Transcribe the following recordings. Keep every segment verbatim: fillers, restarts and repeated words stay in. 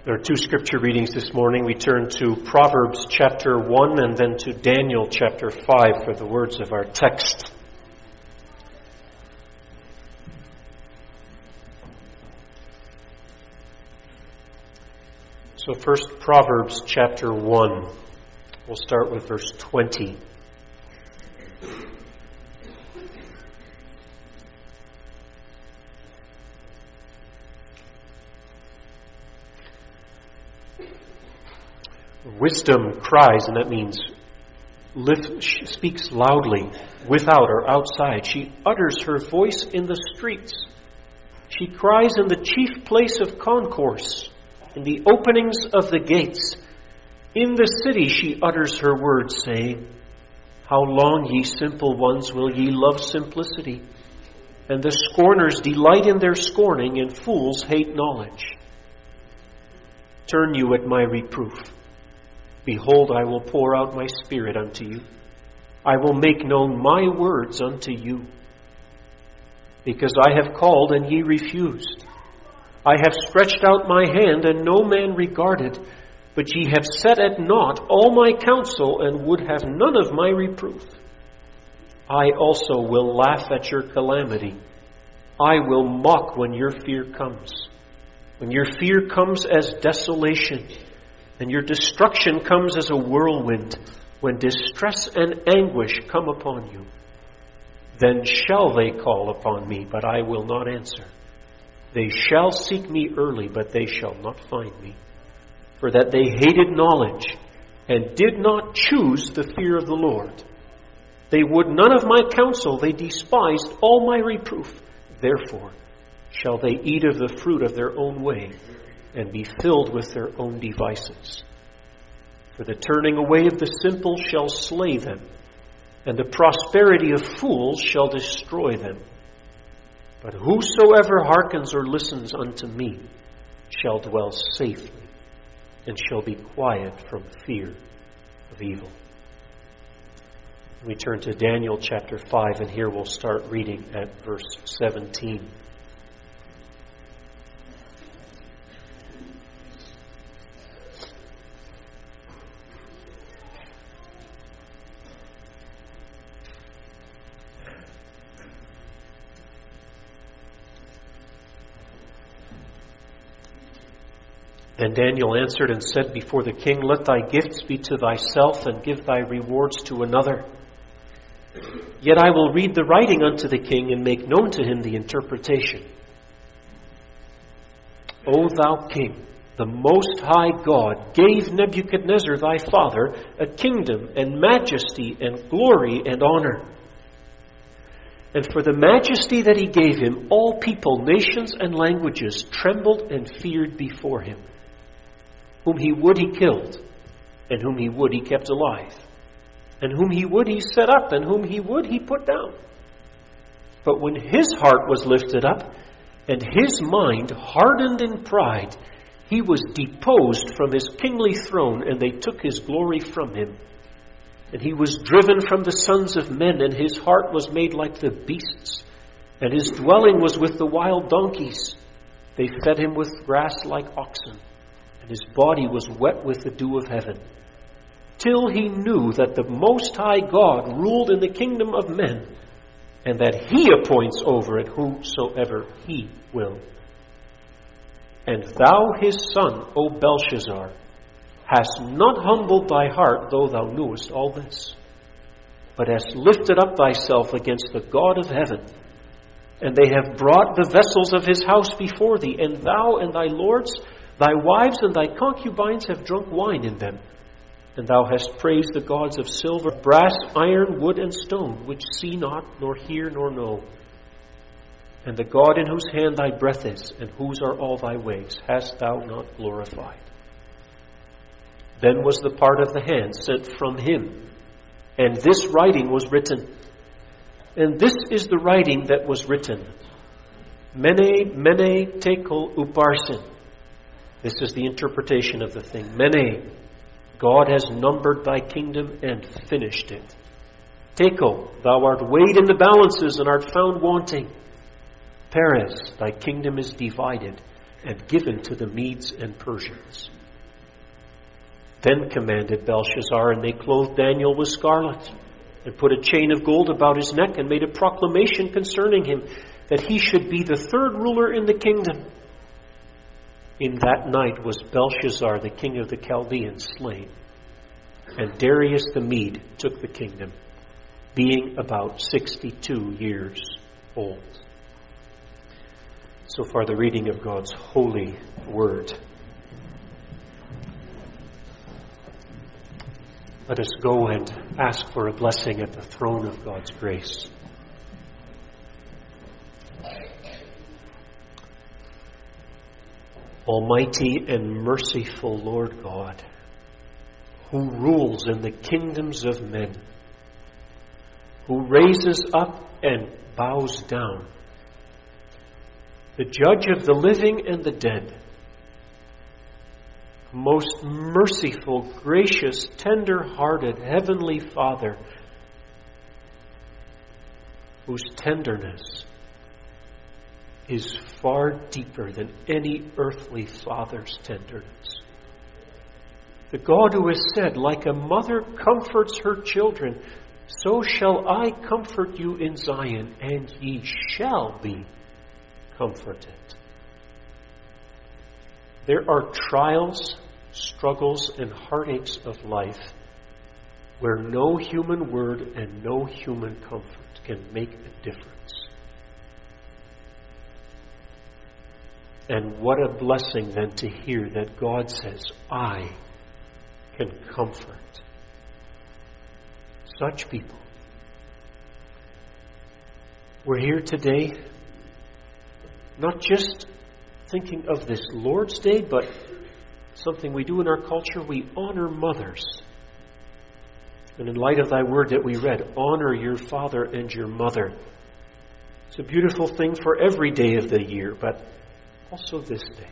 There are two scripture readings this morning. We turn to Proverbs chapter one and then to Daniel chapter five for the words of our text. So first, Proverbs chapter one. We'll start with verse twenty. Wisdom cries, and that means lift, she speaks loudly, without or outside. She utters her voice in the streets. She cries in the chief place of concourse, in the openings of the gates. In the city she utters her words, saying, How long, ye simple ones, will ye love simplicity? And the scorners delight in their scorning, and fools hate knowledge. Turn you at my reproof. Behold, I will pour out my spirit unto you. I will make known my words unto you. Because I have called, and ye refused. I have stretched out my hand, and no man regarded. But ye have set at naught all my counsel, and would have none of my reproof. I also will laugh at your calamity. I will mock when your fear comes. When your fear comes as desolation, and your destruction comes as a whirlwind, when distress and anguish come upon you. Then shall they call upon me, but I will not answer. They shall seek me early, but they shall not find me. For that they hated knowledge, and did not choose the fear of the Lord. They would none of my counsel, they despised all my reproof. Therefore shall they eat of the fruit of their own way, and be filled with their own devices. For the turning away of the simple shall slay them, and the prosperity of fools shall destroy them. But whosoever hearkens or listens unto me shall dwell safely, and shall be quiet from fear of evil. We turn to Daniel chapter five, and here we'll start reading at verse seventeen. Then Daniel answered and said before the king, Let thy gifts be to thyself, and give thy rewards to another. Yet I will read the writing unto the king, and make known to him the interpretation. O thou king, the Most High God gave Nebuchadnezzar thy father a kingdom and majesty and glory and honor. And for the majesty that he gave him, all people, nations, and languages trembled and feared before him. Whom he would he killed, and whom he would he kept alive, and whom he would he set up, and whom he would he put down. But when his heart was lifted up, and his mind hardened in pride, he was deposed from his kingly throne, and they took his glory from him. And he was driven from the sons of men, and his heart was made like the beasts, and his dwelling was with the wild donkeys. They fed him with grass like oxen, and his body was wet with the dew of heaven, till he knew that the Most High God ruled in the kingdom of men, and that he appoints over it whomsoever he will. And thou his son, O Belshazzar, hast not humbled thy heart, though thou knewest all this, but hast lifted up thyself against the God of heaven. And they have brought the vessels of his house before thee, and thou and thy lords, thy wives and thy concubines have drunk wine in them. And thou hast praised the gods of silver, brass, iron, wood, and stone, which see not, nor hear, nor know. And the God in whose hand thy breath is, and whose are all thy ways, hast thou not glorified. Then was the part of the hand sent from him, and this writing was written. And this is the writing that was written. Mene, mene, tekel, uparsin. This is the interpretation of the thing. Mene, God has numbered thy kingdom and finished it. Tekel, thou art weighed in the balances and art found wanting. Peres, thy kingdom is divided. and given to the Medes and Persians. Then commanded Belshazzar, and they clothed Daniel with scarlet, and put a chain of gold about his neck, and made a proclamation concerning him, that he should be the third ruler in the kingdom. In that night was Belshazzar, the king of the Chaldeans, slain, and Darius the Mede took the kingdom, being about sixty-two years old. So far, the reading of God's holy word. Let us go and ask for a blessing at the throne of God's grace. Almighty and merciful Lord God, who rules in the kingdoms of men, who raises up and bows down, the judge of the living and the dead, most merciful, gracious, tender-hearted Heavenly Father, whose tenderness is far deeper than any earthly father's tenderness. The God who has said, like a mother comforts her children, so shall I comfort you in Zion, and ye shall be comforted. There are trials, struggles, and heartaches of life where no human word and no human comfort can make a difference. And what a blessing then to hear that God says, I can comfort such people. We're here today not just thinking of this Lord's Day, but something we do in our culture. We honor mothers. And in light of thy word that we read, honor your father and your mother. It's a beautiful thing for every day of the year, but also this day.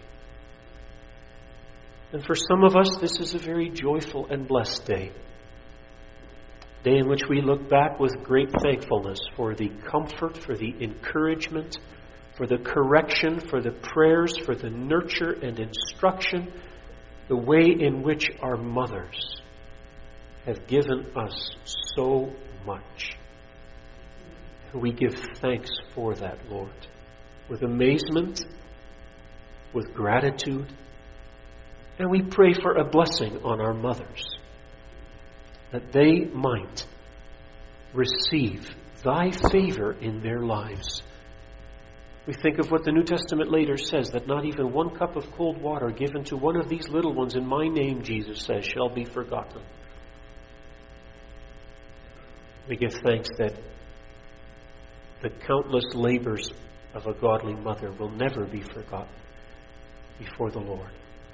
And for some of us, this is a very joyful and blessed day. A day in which we look back with great thankfulness for the comfort, for the encouragement, for the correction, for the prayers, for the nurture and instruction, the way in which our mothers have given us so much. And we give thanks for that, Lord, with amazement, with gratitude, and we pray for a blessing on our mothers, that they might receive thy favor in their lives. We think of what the New Testament later says, that not even one cup of cold water given to one of these little ones in my name, Jesus says, shall be forgotten. We give thanks that the countless labors of a godly mother will never be forgotten before the Lord.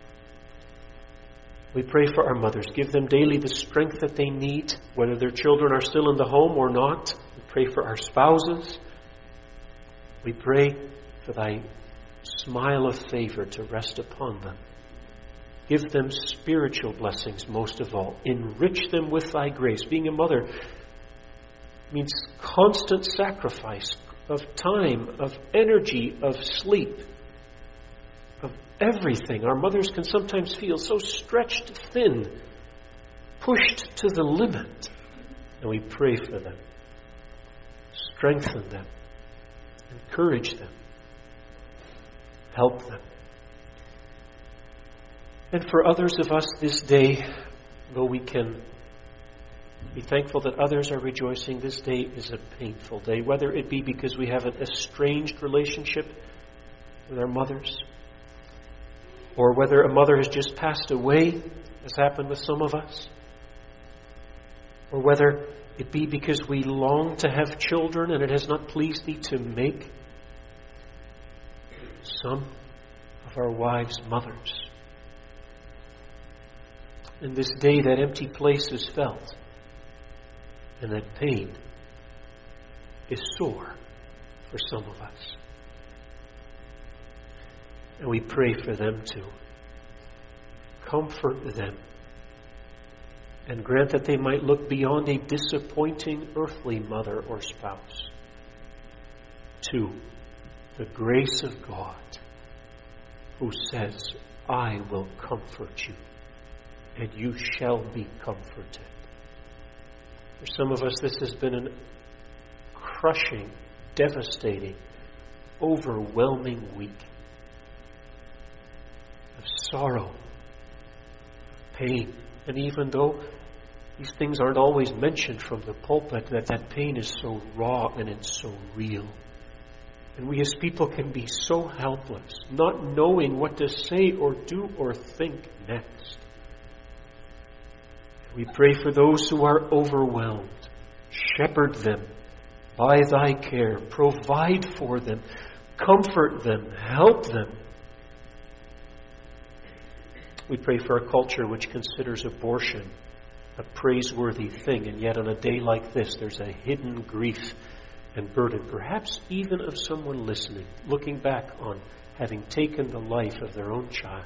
We pray for our mothers. Give them daily the strength that they need, whether their children are still in the home or not. We pray for our spouses. We pray for thy smile of favor to rest upon them. Give them spiritual blessings most of all. Enrich them with thy grace. Being a mother means constant sacrifice of time, of energy, of sleep, of everything. Our mothers can sometimes feel so stretched thin, pushed to the limit. And we pray for them. Strengthen them. Encourage them. Help them. And for others of us this day, though we can be thankful that others are rejoicing, this day is a painful day, whether it be because we have an estranged relationship with our mothers, or whether a mother has just passed away, as happened with some of us, or whether it be because we long to have children and it has not pleased thee to make some of our wives mothers. In this day, that empty place is felt, and that pain is sore for some of us. And we pray for them too. Comfort them, and grant that they might look beyond a disappointing earthly mother or spouse to the grace of God, who says, I will comfort you, and you shall be comforted. For some of us, this has been a crushing, devastating, overwhelming week of sorrow, pain. And even though these things aren't always mentioned from the pulpit, that that pain is so raw and it's so real. And we as people can be so helpless, not knowing what to say or do or think next. We pray for those who are overwhelmed. Shepherd them by thy care. Provide for them. Comfort them. Help them. We pray for a culture which considers abortion a praiseworthy thing, and yet on a day like this there's a hidden grief and burden, perhaps even of someone listening, looking back on having taken the life of their own child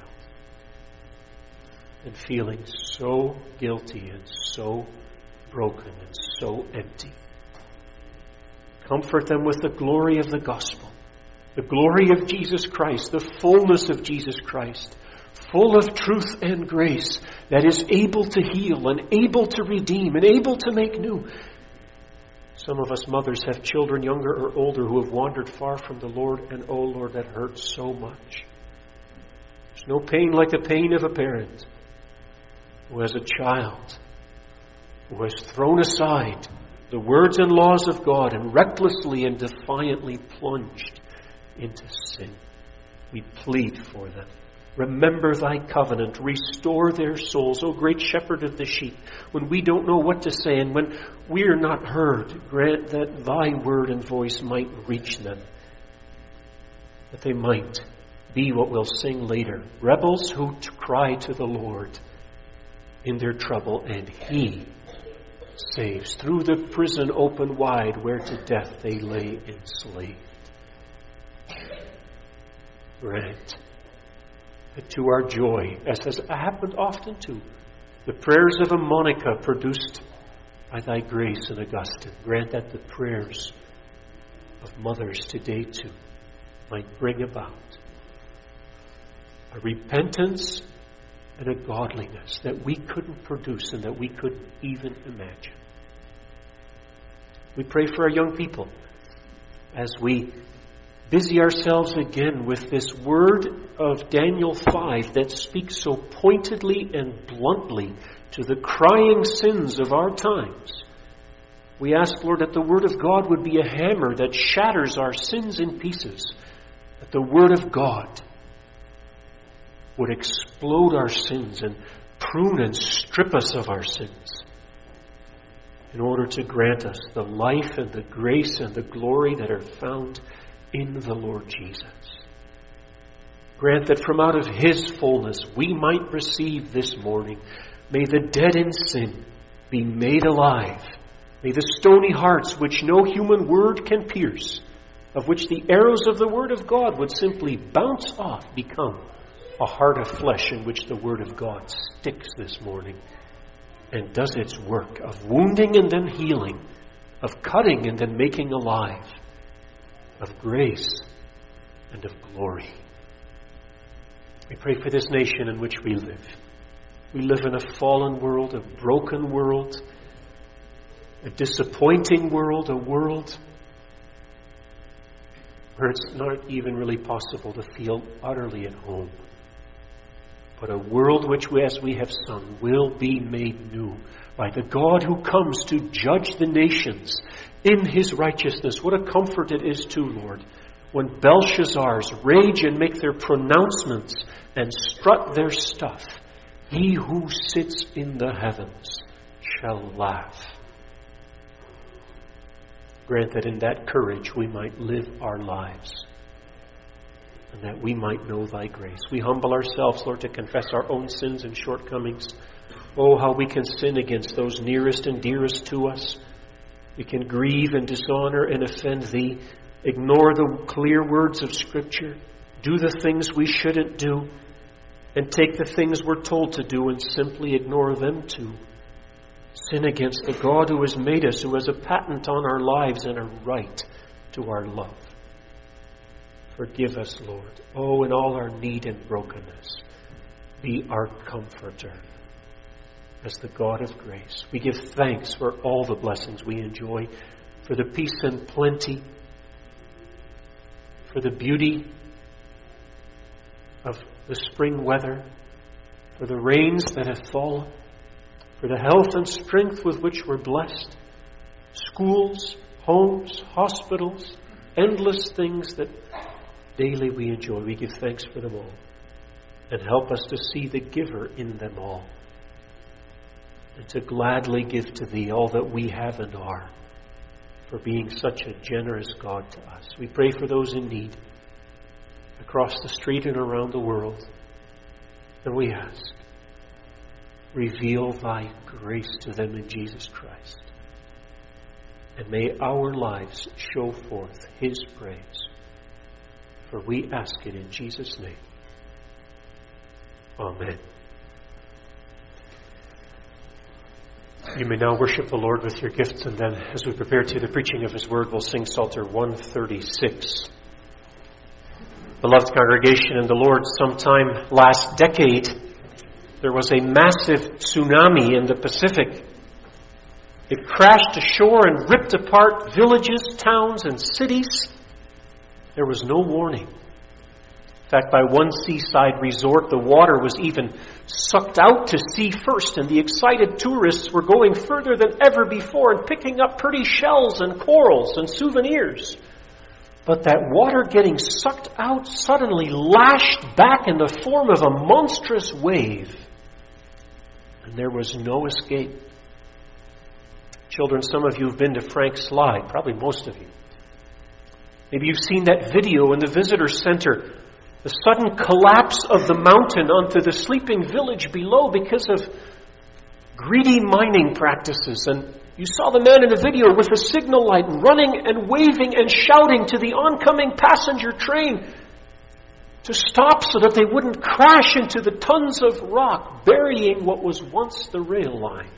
and feeling so guilty and so broken and so empty. Comfort them with the glory of the gospel, the glory of Jesus Christ, the fullness of Jesus Christ, full of truth and grace, that is able to heal and able to redeem and able to make new. Some of us mothers have children, younger or older, who have wandered far from the Lord, and oh Lord, that hurts so much. There's no pain like the pain of a parent who has a child who has thrown aside the words and laws of God and recklessly and defiantly plunged into sin. We plead for them. Remember thy covenant. Restore their souls, O great shepherd of the sheep. When we don't know what to say and when we are not heard, grant that thy word and voice might reach them, that they might be what we'll sing later, rebels who cry to the Lord in their trouble, and he saves. Through the prison open wide, where to death they lay enslaved. Grant that to our joy, as has happened often too, the prayers of a Monica produced by thy grace in Augustine, grant that the prayers of mothers today too might bring about a repentance and a godliness that we couldn't produce and that we couldn't even imagine. We pray for our young people as we busy ourselves again with this word of Daniel five that speaks so pointedly and bluntly to the crying sins of our times. We ask, Lord, that the word of God would be a hammer that shatters our sins in pieces, that the word of God would explode our sins and prune and strip us of our sins in order to grant us the life and the grace and the glory that are found in the Lord Jesus. Grant that from out of his fullness we might receive this morning. May the dead in sin be made alive. May the stony hearts which no human word can pierce, of which the arrows of the word of God would simply bounce off, become a heart of flesh in which the word of God sticks this morning and does its work of wounding and then healing, of cutting and then making alive, of grace and of glory. We pray for this nation in which we live. We live in a fallen world, a broken world, a disappointing world, a world where it's not even really possible to feel utterly at home. But a world which, as we have sung, will be made new by the God who comes to judge the nations in his righteousness. What a comfort it is too, Lord, when Belshazzars rage and make their pronouncements and strut their stuff. He who sits in the heavens shall laugh. Grant that in that courage we might live our lives, and that we might know thy grace. We humble ourselves, Lord, to confess our own sins and shortcomings. Oh, how we can sin against those nearest and dearest to us. We can grieve and dishonor and offend thee, ignore the clear words of Scripture, do the things we shouldn't do, and take the things we're told to do and simply ignore them too. Sin against the God who has made us, who has a patent on our lives and a right to our love. Forgive us, Lord. Oh, in all our need and brokenness, be our comforter as the God of grace. We give thanks for all the blessings we enjoy, for the peace and plenty, for the beauty of the spring weather, for the rains that have fallen, for the health and strength with which we're blessed, schools, homes, hospitals, endless things that daily we enjoy. We give thanks for them all. And help us to see the giver in them all. And to gladly give to Thee all that we have and are, for being such a generous God to us. We pray for those in need across the street and around the world. And we ask, reveal Thy grace to them in Jesus Christ. And may our lives show forth His praise. For we ask it in Jesus' name. Amen. You may now worship the Lord with your gifts, and then as we prepare to the preaching of His Word, we'll sing Psalter one thirty-six. Beloved congregation in the Lord, sometime last decade, there was a massive tsunami in the Pacific. It crashed ashore and ripped apart villages, towns, and cities. There was no warning. In fact, by one seaside resort, the water was even sucked out to sea first, and the excited tourists were going further than ever before and picking up pretty shells and corals and souvenirs. But that water getting sucked out suddenly lashed back in the form of a monstrous wave, and there was no escape. Children, some of you have been to Frank Slide, probably most of you. Maybe you've seen that video in the visitor center, the sudden collapse of the mountain onto the sleeping village below because of greedy mining practices. And you saw the man in the video with a signal light running and waving and shouting to the oncoming passenger train to stop so that they wouldn't crash into the tons of rock burying what was once the rail line.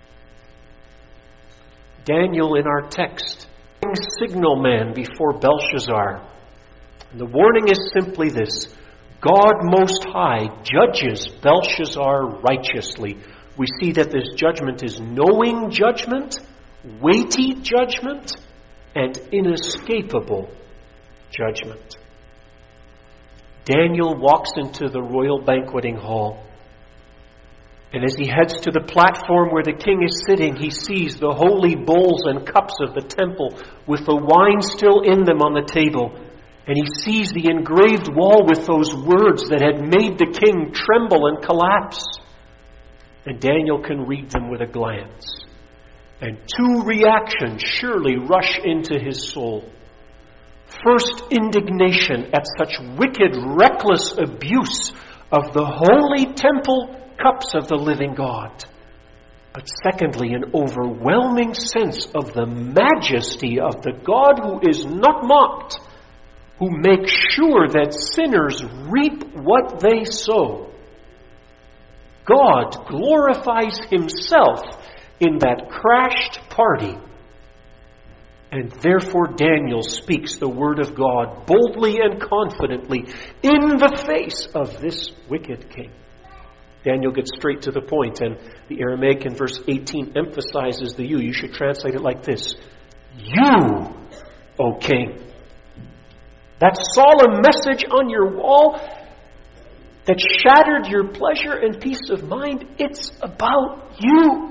Daniel in our text, signal man before Belshazzar. And the warning is simply this: God Most High judges Belshazzar righteously. We see that this judgment is knowing judgment, weighty judgment, and inescapable judgment. Daniel walks into the royal banqueting hall. And as he heads to the platform where the king is sitting, he sees the holy bowls and cups of the temple with the wine still in them on the table. And he sees the engraved wall with those words that had made the king tremble and collapse. And Daniel can read them with a glance. And two reactions surely rush into his soul. First, indignation at such wicked, reckless abuse of the holy temple cups of the living God. But secondly, an overwhelming sense of the majesty of the God who is not mocked, who makes sure that sinners reap what they sow. God glorifies Himself in that crashed party. And therefore Daniel speaks the word of God boldly and confidently in the face of this wicked king. Daniel gets straight to the point, and the Aramaic in verse eighteen emphasizes the you. You should translate it like this: You, O king. That solemn message on your wall that shattered your pleasure and peace of mind, it's about you.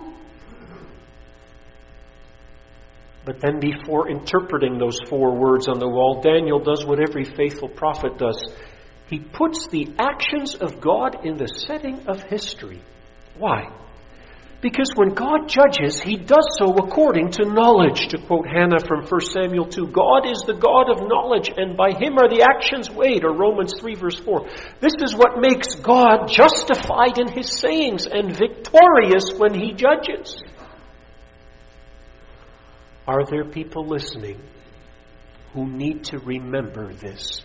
But then before interpreting those four words on the wall, Daniel does what every faithful prophet does. He puts the actions of God in the setting of history. Why? Because when God judges, He does so according to knowledge. To quote Hannah from First Samuel two, God is the God of knowledge, and by Him are the actions weighed, or Romans three verse four. This is what makes God justified in His sayings and victorious when He judges. Are there people listening who need to remember this?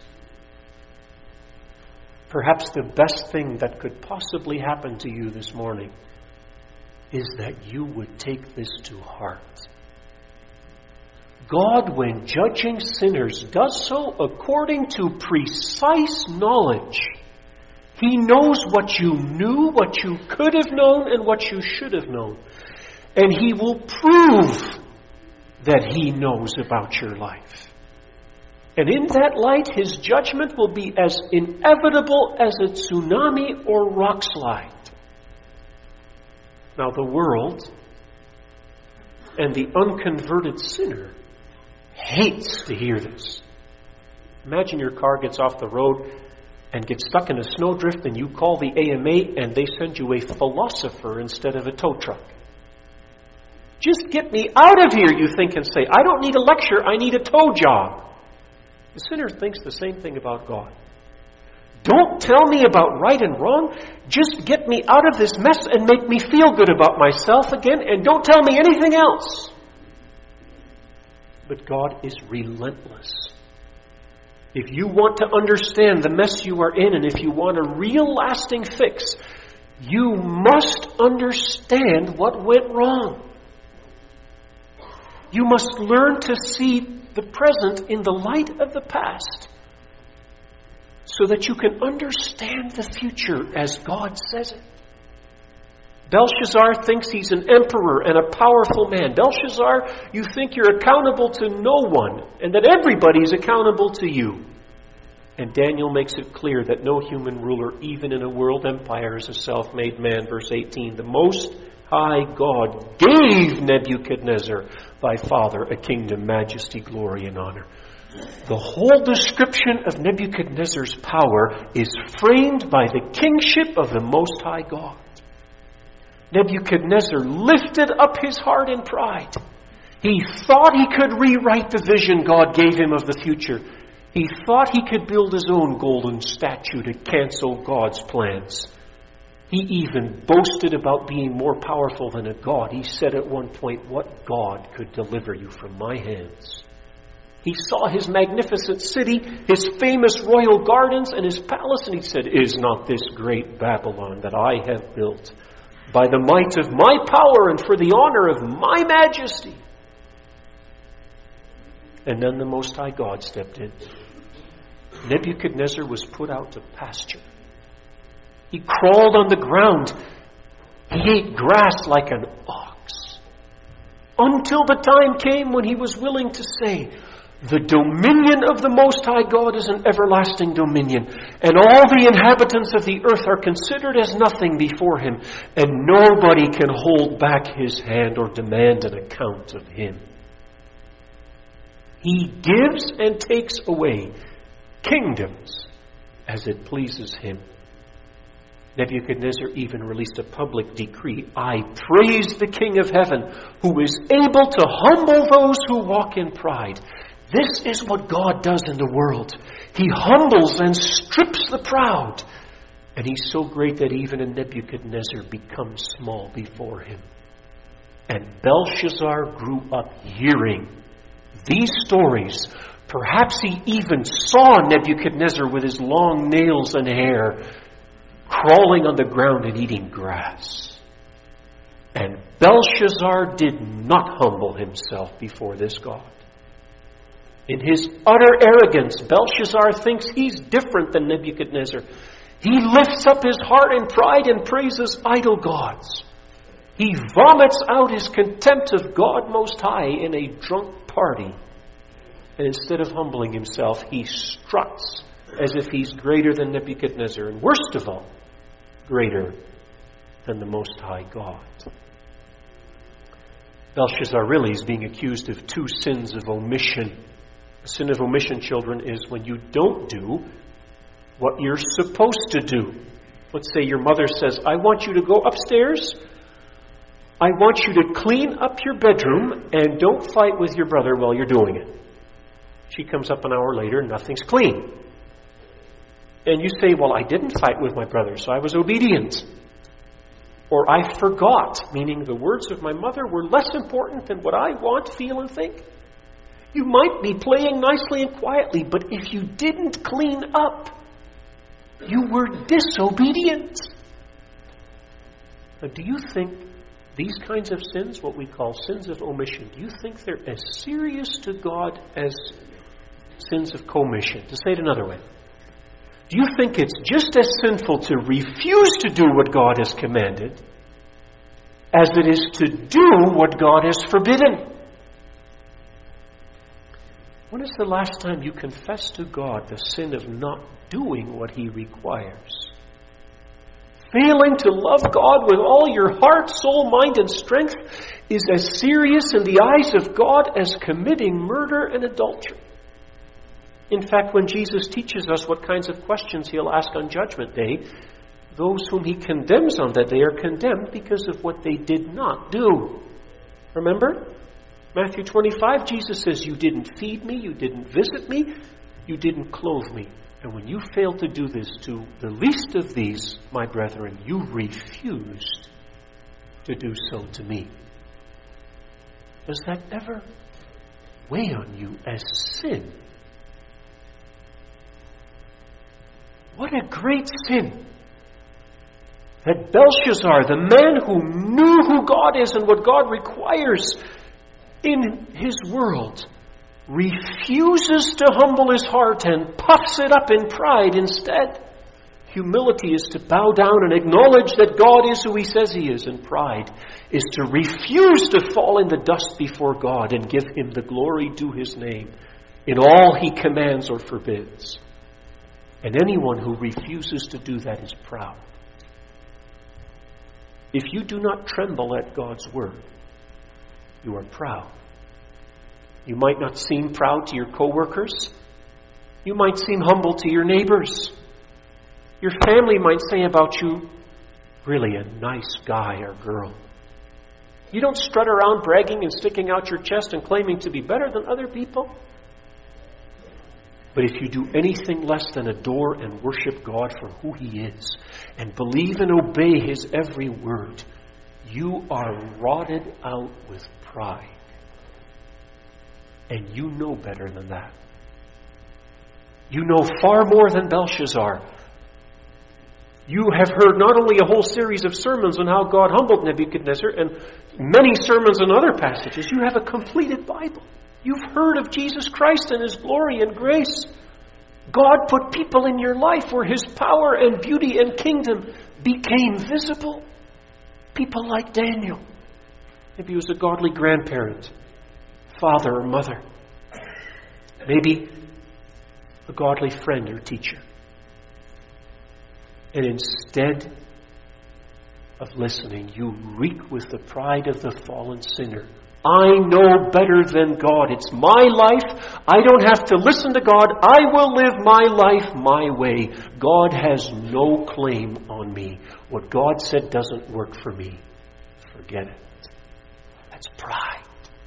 Perhaps the best thing that could possibly happen to you this morning is that you would take this to heart. God, when judging sinners, does so according to precise knowledge. He knows what you knew, what you could have known, and what you should have known. And He will prove that He knows about your life. And in that light, His judgment will be as inevitable as a tsunami or rock slide. Now, the world and the unconverted sinner hates to hear this. Imagine your car gets off the road and gets stuck in a snowdrift, and you call the A M A and they send you a philosopher instead of a tow truck. Just get me out of here, you think, and say, I don't need a lecture, I need a tow job. The sinner thinks the same thing about God. Don't tell me about right and wrong. Just get me out of this mess and make me feel good about myself again, and don't tell me anything else. But God is relentless. If you want to understand the mess you are in, and if you want a real lasting fix, you must understand what went wrong. You must learn to see the present in the light of the past, so that you can understand the future as God says it. Belshazzar thinks he's an emperor and a powerful man. Belshazzar, you think you're accountable to no one, and that everybody's accountable to you. And Daniel makes it clear that no human ruler, even in a world empire, is a self-made man. Verse eighteen, the Most High God gave Nebuchadnezzar, thy father, a kingdom, majesty, glory, and honor. The whole description of Nebuchadnezzar's power is framed by the kingship of the Most High God. Nebuchadnezzar lifted up his heart in pride. He thought he could rewrite the vision God gave him of the future. He thought he could build his own golden statue to cancel God's plans. He even boasted about being more powerful than a god. He said at one point, what god could deliver you from my hands? He saw his magnificent city, his famous royal gardens, and his palace, and he said, is not this great Babylon that I have built by the might of my power and for the honor of my majesty? And then the Most High God stepped in. Nebuchadnezzar was put out to pasture. He crawled on the ground. He ate grass like an ox. Until the time came when he was willing to say, the dominion of the Most High God is an everlasting dominion, and all the inhabitants of the earth are considered as nothing before him, and nobody can hold back his hand or demand an account of him. He gives and takes away kingdoms as it pleases him. Nebuchadnezzar even released a public decree. I praise the King of heaven, who is able to humble those who walk in pride. This is what God does in the world. He humbles and strips the proud. And he's so great that even a Nebuchadnezzar becomes small before him. And Belshazzar grew up hearing these stories. Perhaps he even saw Nebuchadnezzar with his long nails and hair, crawling on the ground and eating grass. And Belshazzar did not humble himself before this God. In his utter arrogance, Belshazzar thinks he's different than Nebuchadnezzar. He lifts up his heart in pride and praises idol gods. He vomits out his contempt of God Most High in a drunk party. And instead of humbling himself, he struts as if he's greater than Nebuchadnezzar, and worst of all, greater than the Most High God. Belshazzar really is being accused of two sins of omission. The sin of omission, children, is when you don't do what you're supposed to do. Let's say your mother says, I want you to go upstairs. I want you to clean up your bedroom and don't fight with your brother while you're doing it. She comes up an hour later, nothing's clean. And you say, well, I didn't fight with my brother, so I was obedient. Or I forgot, meaning the words of my mother were less important than what I want, feel, and think. You might be playing nicely and quietly, but if you didn't clean up, you were disobedient. Now, do you think these kinds of sins, what we call sins of omission, do you think they're as serious to God as sins of commission? To say it another way, do you think it's just as sinful to refuse to do what God has commanded as it is to do what God has forbidden? When is the last time you confessed to God the sin of not doing what He requires? Failing to love God with all your heart, soul, mind, and strength is as serious in the eyes of God as committing murder and adultery. In fact, when Jesus teaches us what kinds of questions He'll ask on Judgment Day, those whom He condemns on that day are condemned because of what they did not do. Remember? Matthew twenty-five, Jesus says, you didn't feed me, you didn't visit me, you didn't clothe me. And when you failed to do this to the least of these, my brethren, you refused to do so to me. Does that ever weigh on you as sin? What a great sin that Belshazzar, the man who knew who God is and what God requires in His world, refuses to humble his heart and puffs it up in pride instead. Humility is to bow down and acknowledge that God is who He says He is, and pride is to refuse to fall in the dust before God and give Him the glory due His name in all He commands or forbids. And anyone who refuses to do that is proud. If you do not tremble at God's word, you are proud. You might not seem proud to your co-workers. You might seem humble to your neighbors. Your family might say about you, really a nice guy or girl. You don't strut around bragging and sticking out your chest and claiming to be better than other people. But if you do anything less than adore and worship God for who He is and believe and obey His every word, you are rotted out with pride. And you know better than that. You know far more than Belshazzar. You have heard not only a whole series of sermons on how God humbled Nebuchadnezzar and many sermons on other passages, you have a completed Bible. You've heard of Jesus Christ and His glory and grace. God put people in your life where His power and beauty and kingdom became visible. People like Daniel. Maybe he was a godly grandparent, father or mother. Maybe a godly friend or teacher. And instead of listening, you reek with the pride of the fallen sinner. I know better than God. It's my life. I don't have to listen to God. I will live my life my way. God has no claim on me. What God said doesn't work for me. Forget it. That's pride.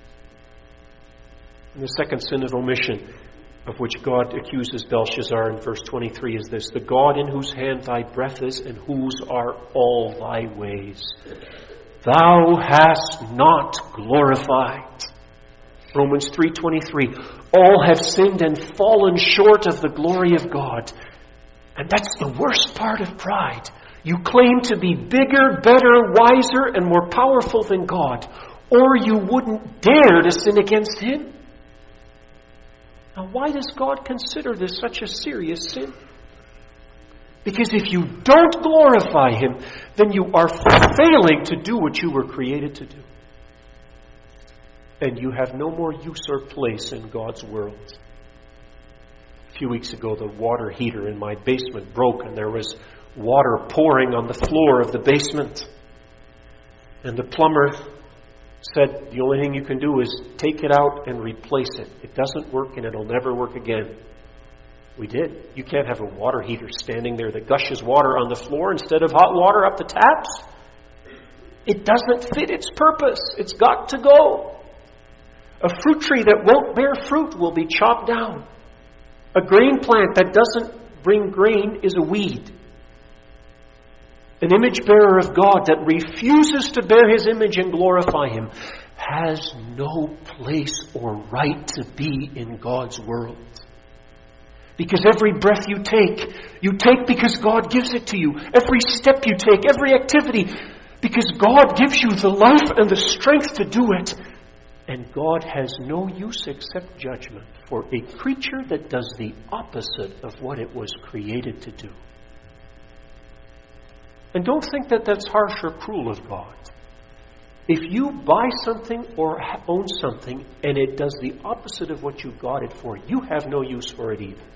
And the second sin of omission, of which God accuses Belshazzar in verse twenty-three, is this: the God in whose hand thy breath is, and whose are all thy ways, thou hast not glorified. Romans three twenty-three. All have sinned and fallen short of the glory of God. And that's the worst part of pride. You claim to be bigger, better, wiser, and more powerful than God, or you wouldn't dare to sin against Him. Now, why does God consider this such a serious sin? Because if you don't glorify Him, then you are failing to do what you were created to do. And you have no more use or place in God's world. A few weeks ago, the water heater in my basement broke, and there was water pouring on the floor of the basement. And the plumber said, the only thing you can do is take it out and replace it. It doesn't work, and it'll never work again. We did. You can't have a water heater standing there that gushes water on the floor instead of hot water up the taps. It doesn't fit its purpose. It's got to go. A fruit tree that won't bear fruit will be chopped down. A grain plant that doesn't bring grain is a weed. An image bearer of God that refuses to bear His image and glorify Him has no place or right to be in God's world. Because every breath you take, you take because God gives it to you. Every step you take, every activity, Because God gives you the life and the strength to do it. And God has no use except judgment for a creature that does the opposite of what it was created to do. And don't think that that's harsh or cruel of God. If you buy something or own something and it does the opposite of what you got it for, you have no use for it either.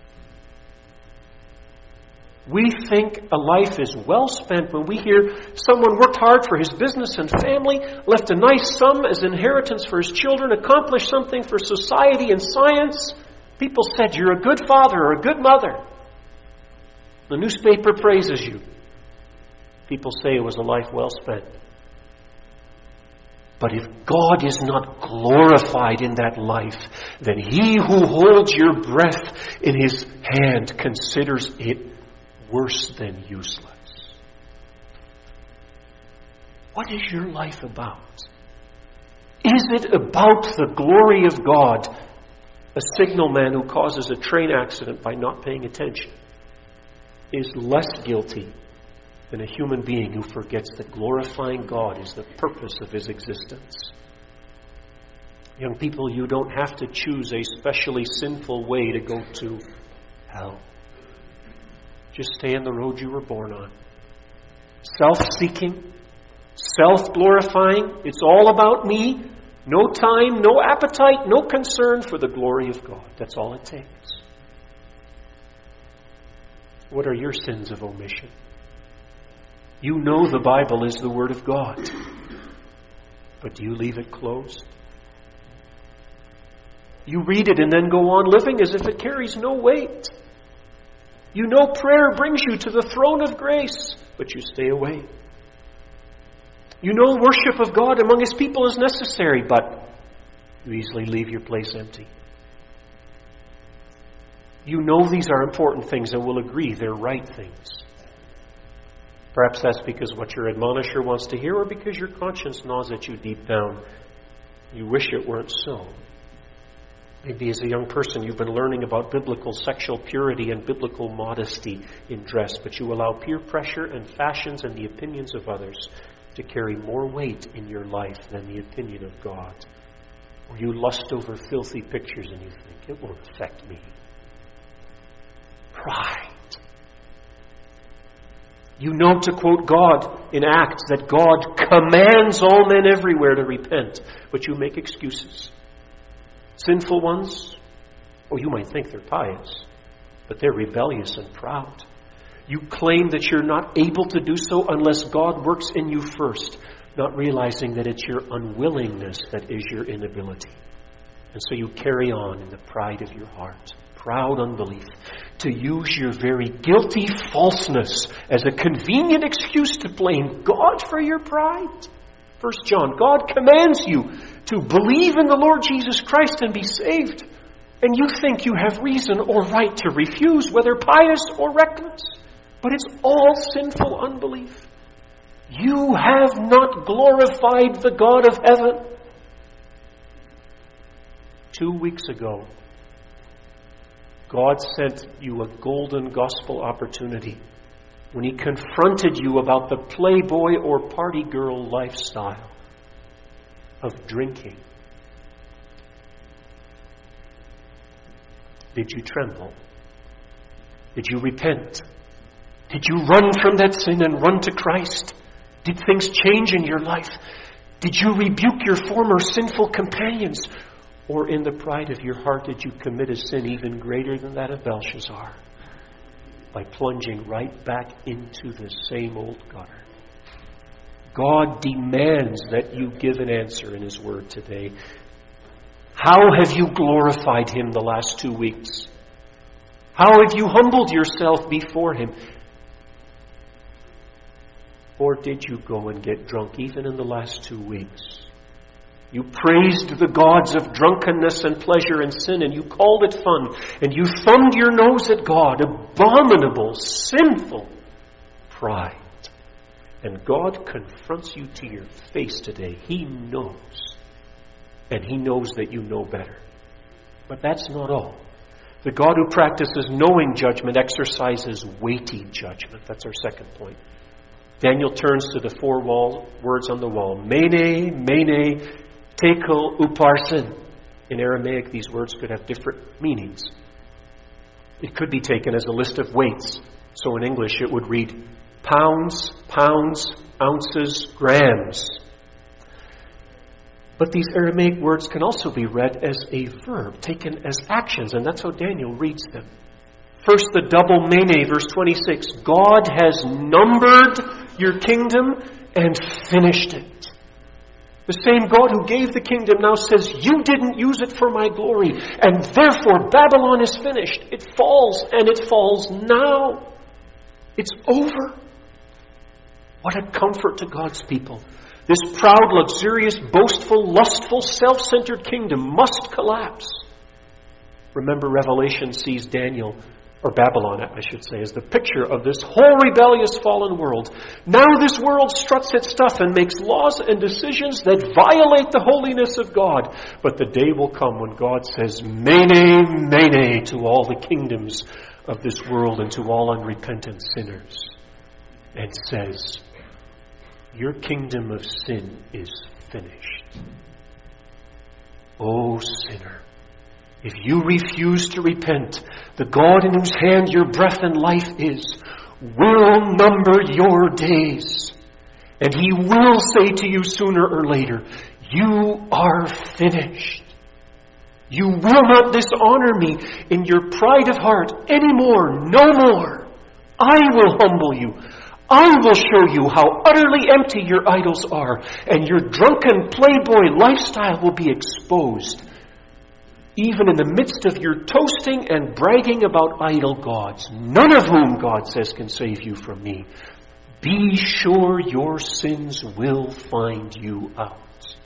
We think a life is well spent when we hear someone worked hard for his business and family, left a nice sum as inheritance for his children, accomplished something for society and science. People said, you're a good father or a good mother. The newspaper praises you. People say it was a life well spent. But if God is not glorified in that life, then he who holds your breath in his hand considers it worse than useless. What is your life about? Is it about the glory of God? A signalman who causes a train accident by not paying attention is less guilty than a human being who forgets that glorifying God is the purpose of his existence. Young people, you don't have to choose a specially sinful way to go to hell. Just stay on the road you were born on. Self-seeking, self-glorifying. It's all about me. No time, no appetite, no concern for the glory of God. That's all it takes. What are your sins of omission? You know the Bible is the Word of God. But do you leave it closed? You read it and then go on living as if it carries no weight. You know prayer brings you to the throne of grace, but you stay away. You know worship of God among His people is necessary, but you easily leave your place empty. You know these are important things and will agree they're right things. Perhaps that's because what your admonisher wants to hear, or because your conscience gnaws at you deep down. You wish it weren't so. Maybe as a young person you've been learning about biblical sexual purity and biblical modesty in dress, but you allow peer pressure and fashions and the opinions of others to carry more weight in your life than the opinion of God. Or you lust over filthy pictures and you think, it won't affect me. Pride. You know, to quote God in Acts, that God commands all men everywhere to repent, but you make excuses. Sinful ones, oh, you might think they're pious, but they're rebellious and proud. You claim that you're not able to do so unless God works in you first, not realizing that it's your unwillingness that is your inability. And so you carry on in the pride of your heart, proud unbelief, to use your very guilty falseness as a convenient excuse to blame God for your pride. First John, God commands you to believe in the Lord Jesus Christ and be saved. And you think you have reason or right to refuse, whether pious or reckless. But it's all sinful unbelief. You have not glorified the God of heaven. Two weeks ago, God sent you a golden gospel opportunity when He confronted you about the playboy or party girl lifestyle of drinking. Did you tremble? Did you repent? Did you run from that sin and run to Christ? Did things change in your life? Did you rebuke your former sinful companions? Or in the pride of your heart did you commit a sin even greater than that of Belshazzar by plunging right back into the same old gutter? God demands that you give an answer in His Word today. How have you glorified Him the last two weeks? How have you humbled yourself before Him? Or did you go and get drunk even in the last two weeks? You praised the gods of drunkenness and pleasure and sin, and you called it fun, and you thumbed your nose at God. Abominable, sinful pride. And God confronts you to your face today. He knows. And He knows that you know better. But that's not all. The God who practices knowing judgment exercises weighty judgment. That's our second point. Daniel turns to the four wall, words on the wall. Mene, mene, tekel, upharsin. In Aramaic, these words could have different meanings. It could be taken as a list of weights. So in English, it would read pounds, pounds, ounces, grams. But these Aramaic words can also be read as a verb, taken as actions, and that's how Daniel reads them. First, the double mene, verse twenty-six. God has numbered your kingdom and finished it. The same God who gave the kingdom now says, you didn't use it for my glory, and therefore Babylon is finished. It falls, and it falls now. It's over. What a comfort to God's people. This proud, luxurious, boastful, lustful, self-centered kingdom must collapse. Remember, Revelation sees Daniel, or Babylon, I should say, as the picture of this whole rebellious fallen world. Now this world struts its stuff and makes laws and decisions that violate the holiness of God. But the day will come when God says, Mene, Mene, to all the kingdoms of this world and to all unrepentant sinners. And says, your kingdom of sin is finished. O sinner, if you refuse to repent, the God in whose hand your breath and life is will number your days. And He will say to you sooner or later, you are finished. You will not dishonor me in your pride of heart anymore, no more. I will humble you. I will show you how utterly empty your idols are, and your drunken playboy lifestyle will be exposed. Even in the midst of your toasting and bragging about idol gods, none of whom God says can save you from me, be sure your sins will find you out.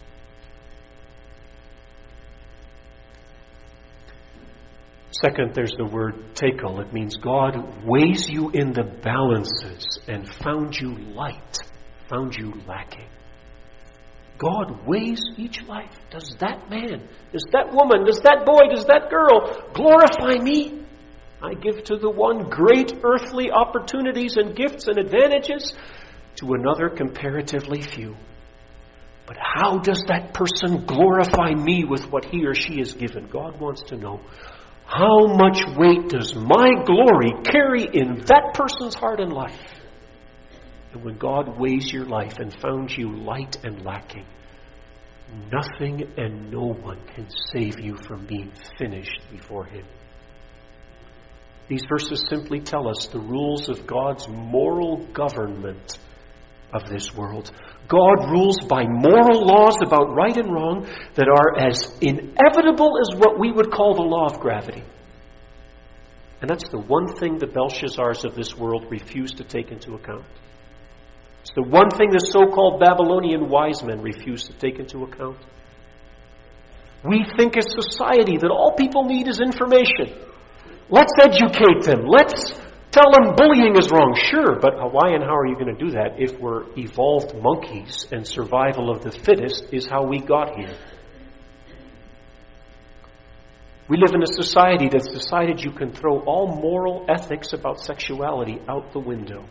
Second, there's the word tekel. It means God weighs you in the balances and found you light, found you lacking. God weighs each life. Does that man, does that woman, does that boy, does that girl glorify me? I give to the one great earthly opportunities and gifts and advantages, to another comparatively few. But how does that person glorify me with what he or she is given? God wants to know. How much weight does my glory carry in that person's heart and life? And when God weighs your life and found you light and lacking, nothing and no one can save you from being finished before Him. These verses simply tell us the rules of God's moral government of this world. God rules by moral laws about right and wrong that are as inevitable as what we would call the law of gravity. And that's the one thing the Belshazzars of this world refuse to take into account. It's the one thing the so-called Babylonian wise men refuse to take into account. We think as society that all people need is information. Let's educate them. Let's tell them bullying is wrong. Sure, but why and how are you going to do that if we're evolved monkeys and survival of the fittest is how we got here? We live in a society that's decided you can throw all moral ethics about sexuality out the window.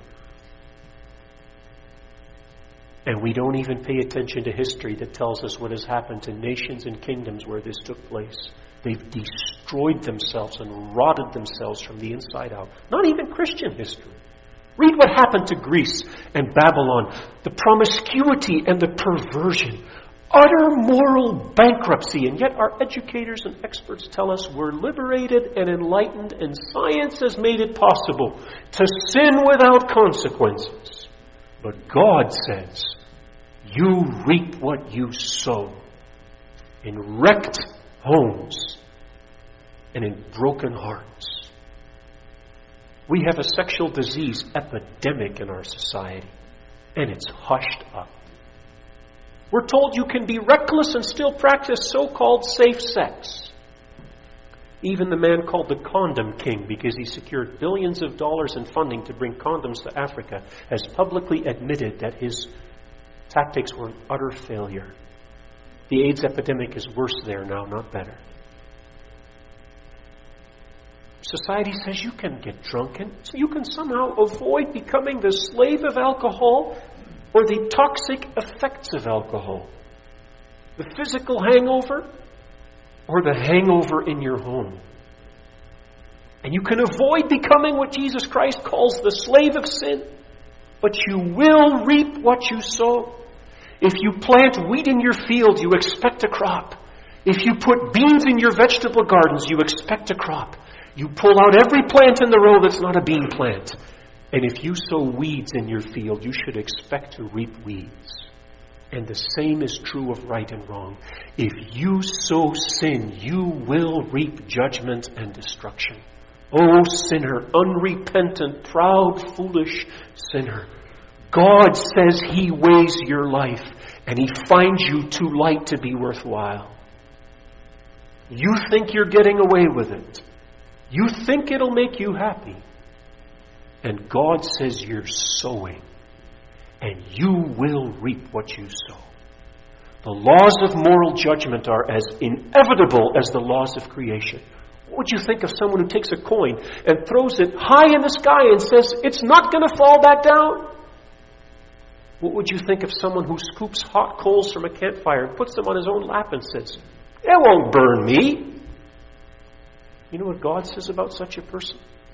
And we don't even pay attention to history that tells us what has happened to nations and kingdoms where this took place. They've destroyed themselves and rotted themselves from the inside out. Not even Christian history. Read what happened to Greece and Babylon. The promiscuity and the perversion. Utter moral bankruptcy. And yet our educators and experts tell us we're liberated and enlightened, and science has made it possible to sin without consequences. But God says, you reap what you sow. In wrecked homes and in broken hearts. We have a sexual disease epidemic in our society, and it's hushed up. We're told you can be reckless and still practice so-called safe sex. Even the man called the Condom King, because he secured billions of dollars in funding to bring condoms to Africa, has publicly admitted that his tactics were an utter failure. The AIDS epidemic is worse there now, not better. Society says you can get drunk and you can somehow avoid becoming the slave of alcohol or the toxic effects of alcohol. The physical hangover or the hangover in your home. And you can avoid becoming what Jesus Christ calls the slave of sin, but you will reap what you sow. If you plant wheat in your field, you expect a crop. If you put beans in your vegetable gardens, you expect a crop. You pull out every plant in the row that's not a bean plant. And if you sow weeds in your field, you should expect to reap weeds. And the same is true of right and wrong. If you sow sin, you will reap judgment and destruction. O sinner, unrepentant, proud, foolish sinner. God says He weighs your life and He finds you too light to be worthwhile. You think you're getting away with it. You think it'll make you happy. And God says you're sowing. And you will reap what you sow. The laws of moral judgment are as inevitable as the laws of creation. What would you think of someone who takes a coin and throws it high in the sky and says, it's not going to fall back down? What would you think of someone who scoops hot coals from a campfire and puts them on his own lap and says, it won't burn me? You know what God says about such a person?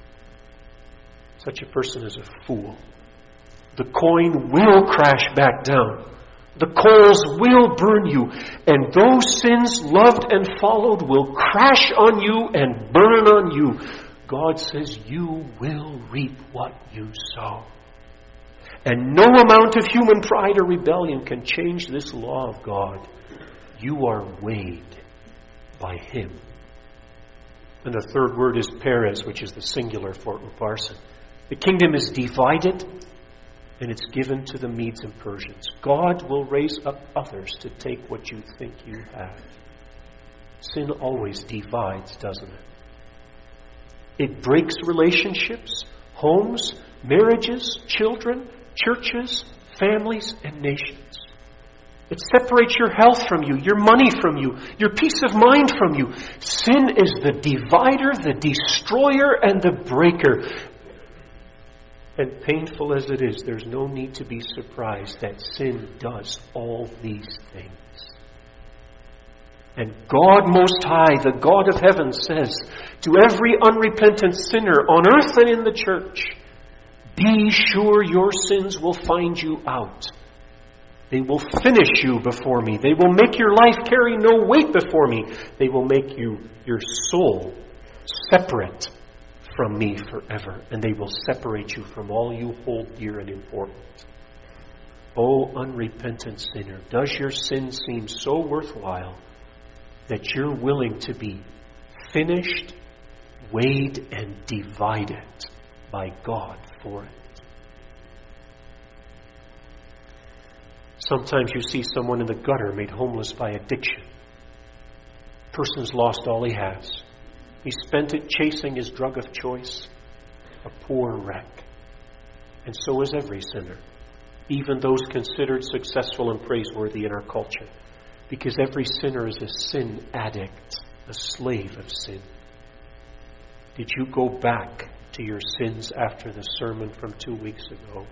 Such a person is a fool. The coin will crash back down. The coals will burn you. And those sins loved and followed will crash on you and burn on you. God says you will reap what you sow. And no amount of human pride or rebellion can change this law of God. You are weighed by Him. And the third word is Perez, which is the singular for Upharsin. The kingdom is divided, and it's given to the Medes and Persians. God will raise up others to take what you think you have. Sin always divides, doesn't it? It breaks relationships, homes, marriages, children, churches, families, and nations. It separates your health from you, your money from you, your peace of mind from you. Sin is the divider, the destroyer, and the breaker. And painful as it is, there's no need to be surprised that sin does all these things. And God Most High, the God of heaven, says to every unrepentant sinner on earth and in the church, be sure your sins will find you out. They will finish you before me. They will make your life carry no weight before me. They will make you, your soul, separate from me forever. And they will separate you from all you hold dear and important. O unrepentant sinner, does your sin seem so worthwhile that you're willing to be finished, weighed, and divided by God for it? Sometimes you see someone in the gutter made homeless by addiction. The person's lost all he has. He spent it chasing his drug of choice. A poor wreck. And so is every sinner. Even those considered successful and praiseworthy in our culture. Because every sinner is a sin addict, a slave of sin. Did you go back to your sins after the sermon from two weeks ago?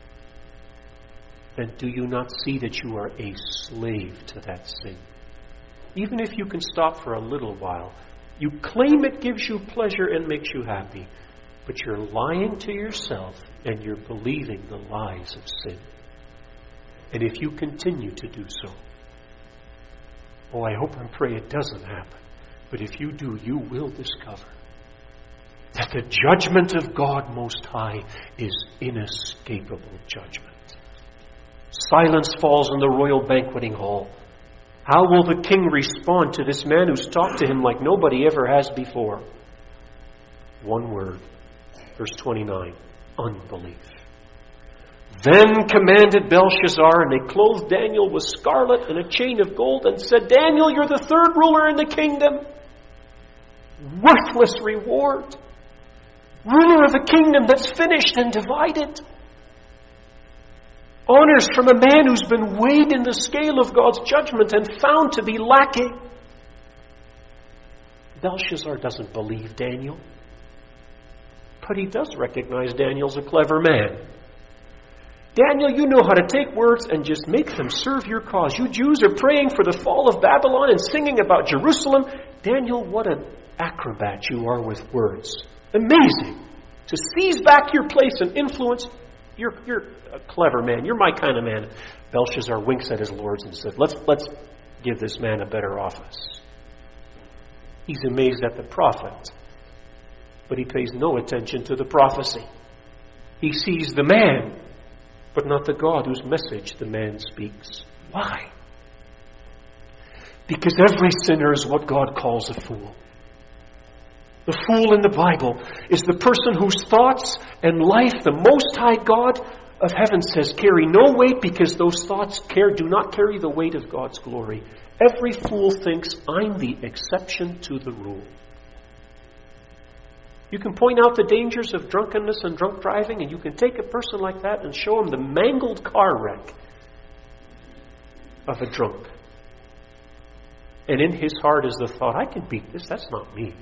Then do you not see that you are a slave to that sin? Even if you can stop for a little while, you claim it gives you pleasure and makes you happy, but you're lying to yourself and you're believing the lies of sin. And if you continue to do so, oh, I hope and pray it doesn't happen, but if you do, you will discover that the judgment of God Most High is inescapable judgment. Silence falls in the royal banqueting hall. How will the king respond to this man who's talked to him like nobody ever has before? One word. Verse twenty-nine. Unbelief. Then commanded Belshazzar, and they clothed Daniel with scarlet and a chain of gold, and said, Daniel, you're the third ruler in the kingdom. Worthless reward. Ruler of a kingdom that's finished and divided. Honors from a man who's been weighed in the scale of God's judgment and found to be lacking. Belshazzar doesn't believe Daniel. But he does recognize Daniel's a clever man. Daniel, you know how to take words and just make them serve your cause. You Jews are praying for the fall of Babylon and singing about Jerusalem. Daniel, what an acrobat you are with words. Amazing. To seize back your place and influence. You're, you're a clever man. You're my kind of man. Belshazzar winks at his lords and said, let's, let's give this man a better office. He's amazed at the prophet, but he pays no attention to the prophecy. He sees the man, but not the God whose message the man speaks. Why? Because every sinner is what God calls a fool. The fool in the Bible is the person whose thoughts and life the Most High God of heaven says carry no weight, because those thoughts care, do not carry the weight of God's glory. Every fool thinks, I'm the exception to the rule. You can point out the dangers of drunkenness and drunk driving, and you can take a person like that and show him the mangled car wreck of a drunk. And in his heart is the thought, I can beat this, that's not me.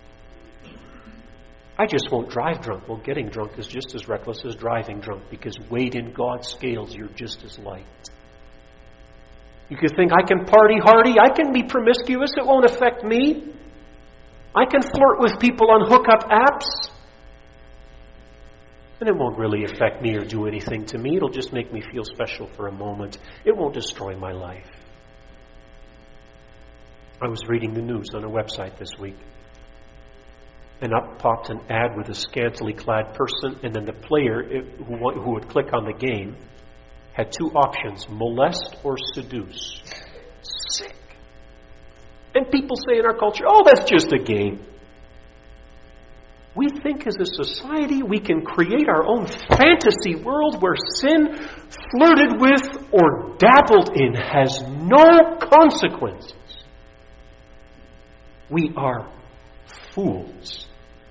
I just won't drive drunk. Well, getting drunk is just as reckless as driving drunk, because weighed in God's scales, you're just as light. You could think, I can party hardy, I can be promiscuous, it won't affect me. I can flirt with people on hookup apps, and it won't really affect me or do anything to me. It'll just make me feel special for a moment. It won't destroy my life. I was reading the news on a website this week, and up popped an ad with a scantily clad person, and then the player who, who would click on the game had two options, molest or seduce. Sick. And people say in our culture, oh, that's just a game. We think as a society we can create our own fantasy world where sin, flirted with or dabbled in, has no consequences. We are fools.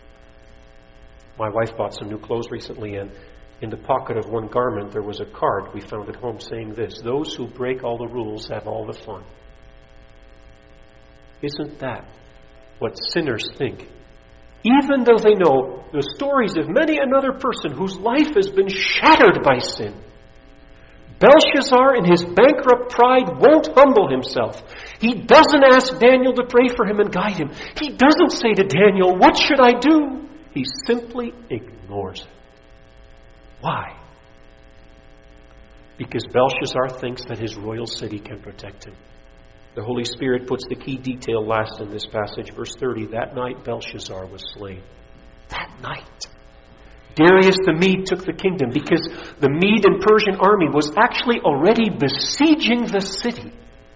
My wife bought some new clothes recently, and in the pocket of one garment there was a card we found at home saying this: those who break all the rules have all the fun. Isn't that what sinners think? Even though they know the stories of many another person whose life has been shattered by sin. Belshazzar, in his bankrupt pride, won't humble himself. He doesn't ask Daniel to pray for him and guide him. He doesn't say to Daniel, what should I do? He simply ignores it. Why? Because Belshazzar thinks that his royal city can protect him. The Holy Spirit puts the key detail last in this passage, verse thirty. That night Belshazzar was slain. That night. Darius the Mede took the kingdom because the Mede and Persian army was actually already besieging the city.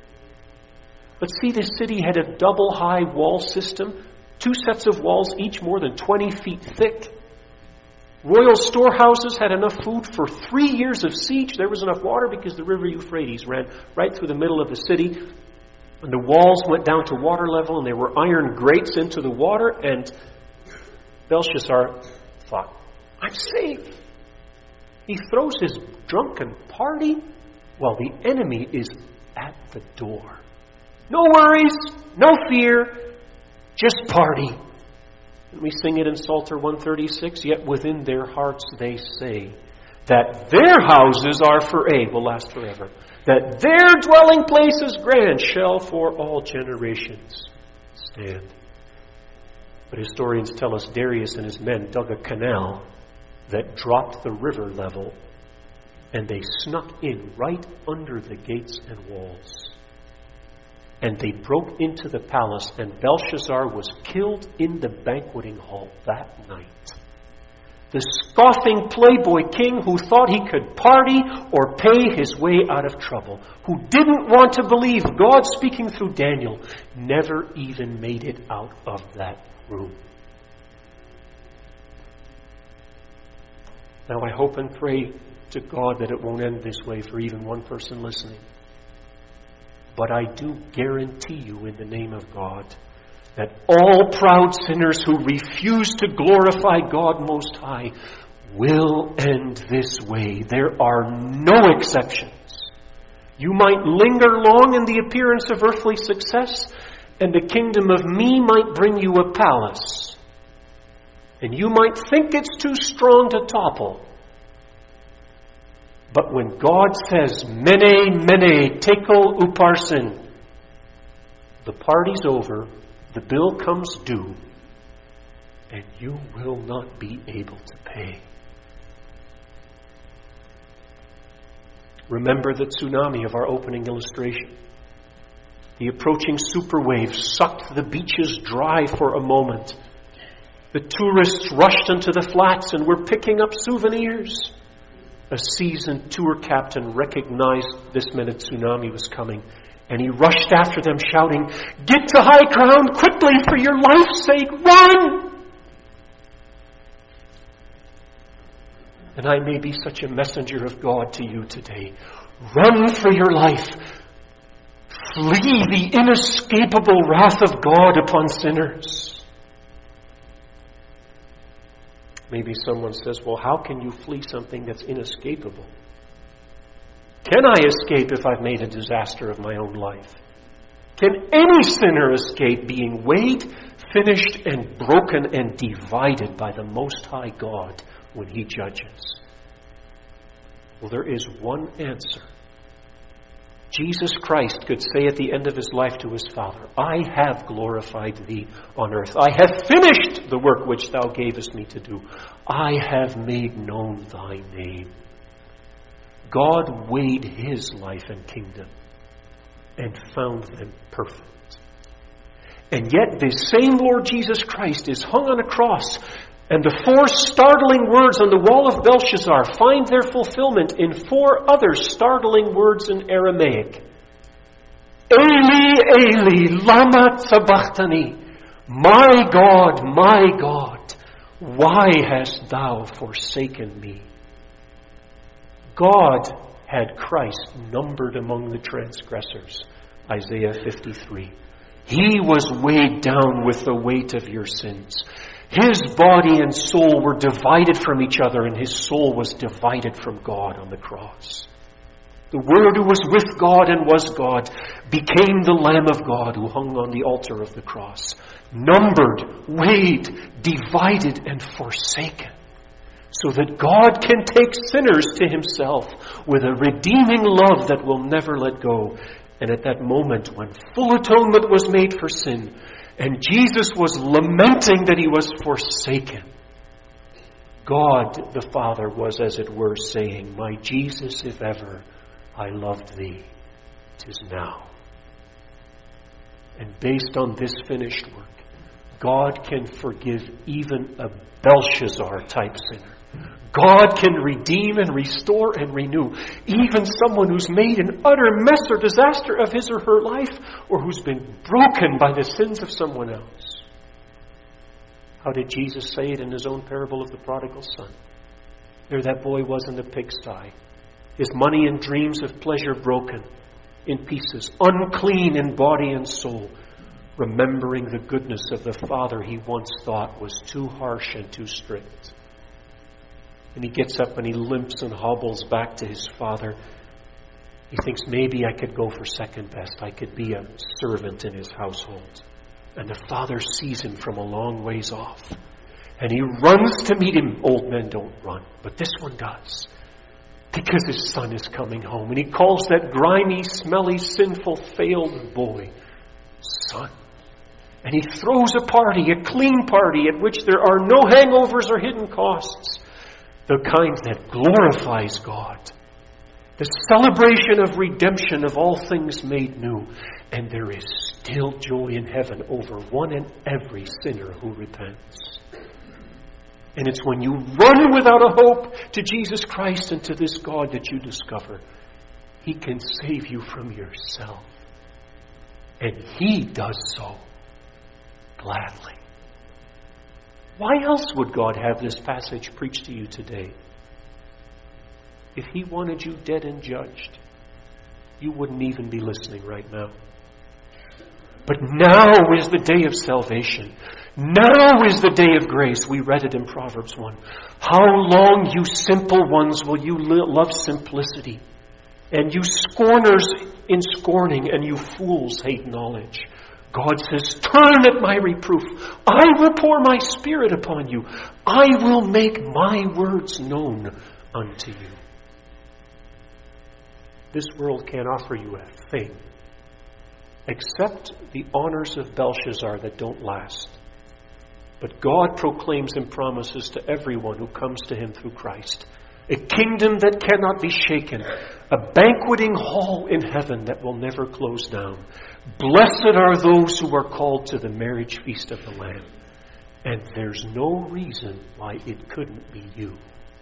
But see, this city had a double high wall system, two sets of walls, each more than twenty feet thick. Royal storehouses had enough food for three years of siege. There was enough water because the river Euphrates ran right through the middle of the city. And the walls went down to water level, and there were iron grates into the water. And Belshazzar thought, I'm safe. He throws his drunken party while the enemy is at the door. No worries, no fear, just party. And we sing it in Psalter one thirty-six, yet within their hearts they say that their houses are for a, will last forever. That their dwelling place is grand, shall for all generations stand. But historians tell us Darius and his men dug a canal that dropped the river level, and they snuck in right under the gates and walls. And they broke into the palace, and Belshazzar was killed in the banqueting hall that night. The scoffing playboy king who thought he could party or pay his way out of trouble, who didn't want to believe God speaking through Daniel, never even made it out of that room. Now I hope and pray to God that it won't end this way for even one person listening. But I do guarantee you in the name of God that all proud sinners who refuse to glorify God Most High will end this way. There are no exceptions. You might linger long in the appearance of earthly success, and the kingdom of me might bring you a palace. And you might think it's too strong to topple. But when God says, Mene, mene, tekel uparsin, the party's over, the bill comes due, and you will not be able to pay. Remember the tsunami of our opening illustration. The approaching superwave sucked the beaches dry for a moment. The tourists rushed into the flats and were picking up souvenirs. A seasoned tour captain recognized this minute tsunami was coming, and he rushed after them shouting, "Get to high ground quickly, for your life's sake, run!" And I may be such a messenger of God to you today. Run for your life. Flee the inescapable wrath of God upon sinners. Maybe someone says, well, how can you flee something that's inescapable? Can I escape if I've made a disaster of my own life? Can any sinner escape being weighed, finished, and broken and divided by the Most High God when He judges? Well, there is one answer. Jesus Christ could say at the end of His life to His Father, I have glorified Thee on earth. I have finished the work which Thou gavest me to do. I have made known Thy name. God weighed His life and kingdom and found them perfect. And yet this same Lord Jesus Christ is hung on a cross, and the four startling words on the wall of Belshazzar find their fulfillment in four other startling words in Aramaic. Eli, Eli, lama sabachthani. My God, my God, why hast Thou forsaken me? God had Christ numbered among the transgressors. Isaiah fifty-three. He was weighed down with the weight of your sins. His body and soul were divided from each other, and His soul was divided from God on the cross. The Word who was with God and was God became the Lamb of God who hung on the altar of the cross. Numbered, weighed, divided, and forsaken. So that God can take sinners to Himself with a redeeming love that will never let go. And at that moment when full atonement was made for sin, and Jesus was lamenting that He was forsaken, God the Father was, as it were, saying, my Jesus, if ever I loved Thee, 'tis now. And based on this finished work, God can forgive even a Belshazzar-type sinner. God can redeem and restore and renew even someone who's made an utter mess or disaster of his or her life, or who's been broken by the sins of someone else. How did Jesus say it in His own parable of the prodigal son? There that boy was in the pigsty, his money and dreams of pleasure broken in pieces, unclean in body and soul, remembering the goodness of the Father he once thought was too harsh and too strict. And he gets up and he limps and hobbles back to his father. He thinks, maybe I could go for second best. I could be a servant in his household. And the father sees him from a long ways off. And he runs to meet him. Old men don't run, but this one does. Because his son is coming home. And he calls that grimy, smelly, sinful, failed boy son. And he throws a party, a clean party, at which there are no hangovers or hidden costs. The kind that glorifies God. The celebration of redemption of all things made new. And there is still joy in heaven over one and every sinner who repents. And it's when you run without a hope to Jesus Christ and to this God that you discover He can save you from yourself. And He does so gladly. Why else would God have this passage preached to you today? If He wanted you dead and judged, you wouldn't even be listening right now. But now is the day of salvation. Now is the day of grace. We read it in Proverbs one. How long, you simple ones, will you love simplicity? And you scorners in scorning, and you fools hate knowledge. God says, turn at my reproof. I will pour my Spirit upon you. I will make my words known unto you. This world can't offer you a thing except the honors of Belshazzar that don't last. But God proclaims and promises to everyone who comes to him through Christ a kingdom that cannot be shaken, a banqueting hall in heaven that will never close down. Blessed are those who are called to the marriage feast of the Lamb. And there's no reason why it couldn't be you.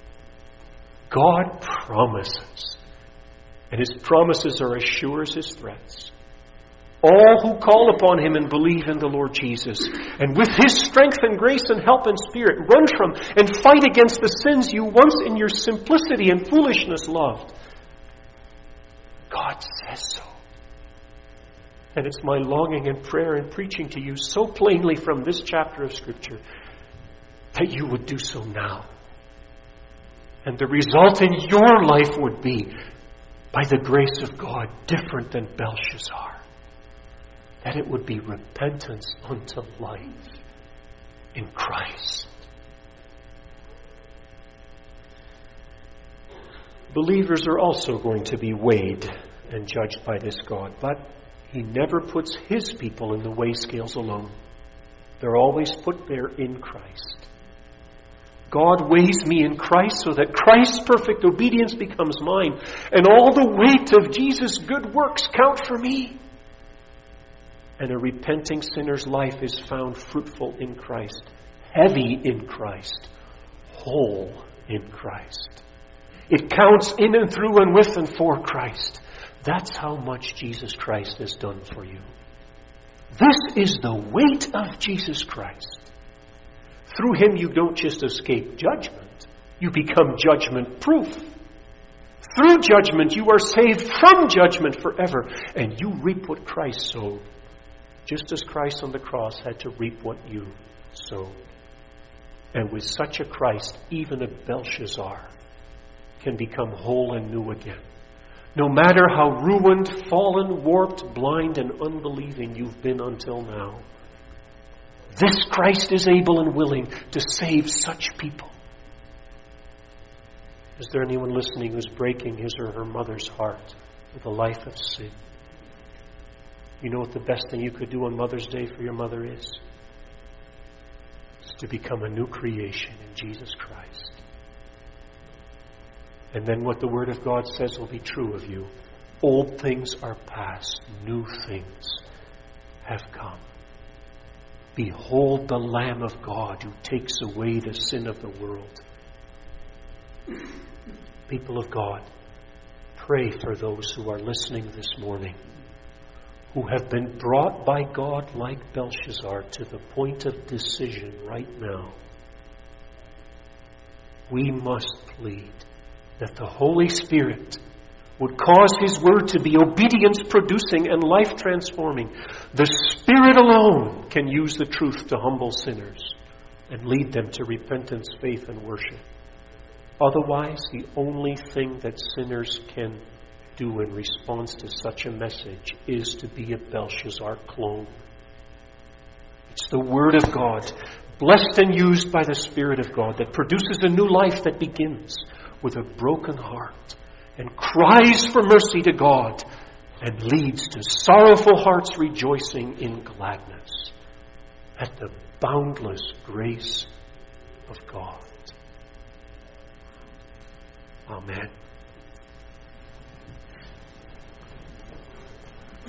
God promises. And his promises are as sure as his threats. All who call upon him and believe in the Lord Jesus, and with his strength and grace and help and spirit, run from and fight against the sins you once in your simplicity and foolishness loved. God says so. And it's my longing and prayer and preaching to you so plainly from this chapter of Scripture that you would do so now. And the result in your life would be, by the grace of God, different than Belshazzar. That it would be repentance unto life in Christ. Believers are also going to be weighed and judged by this God, but he never puts his people in the weigh scales alone. They're always put there in Christ. God weighs me in Christ so that Christ's perfect obedience becomes mine, and all the weight of Jesus' good works count for me. And a repenting sinner's life is found fruitful in Christ, heavy in Christ, whole in Christ. It counts in and through and with and for Christ. That's how much Jesus Christ has done for you. This is the weight of Jesus Christ. Through him you don't just escape judgment, you become judgment-proof. Through judgment you are saved from judgment forever, and you reap what Christ sowed, just as Christ on the cross had to reap what you sowed. And with such a Christ, even a Belshazzar can become whole and new again. No matter how ruined, fallen, warped, blind, and unbelieving you've been until now, this Christ is able and willing to save such people. Is there anyone listening who's breaking his or her mother's heart with a life of sin? You know what the best thing you could do on Mother's Day for your mother is? It's to become a new creation in Jesus Christ. And then what the Word of God says will be true of you. Old things are past, new things have come. Behold the Lamb of God who takes away the sin of the world. People of God, pray for those who are listening this morning, who have been brought by God like Belshazzar to the point of decision right now. We must plead that the Holy Spirit would cause his word to be obedience-producing and life-transforming. The Spirit alone can use the truth to humble sinners and lead them to repentance, faith, and worship. Otherwise, the only thing that sinners can do in response to such a message is to be a Belshazzar clone. It's the Word of God, blessed and used by the Spirit of God, that produces a new life that begins with a broken heart and cries for mercy to God and leads to sorrowful hearts rejoicing in gladness at the boundless grace of God. Amen.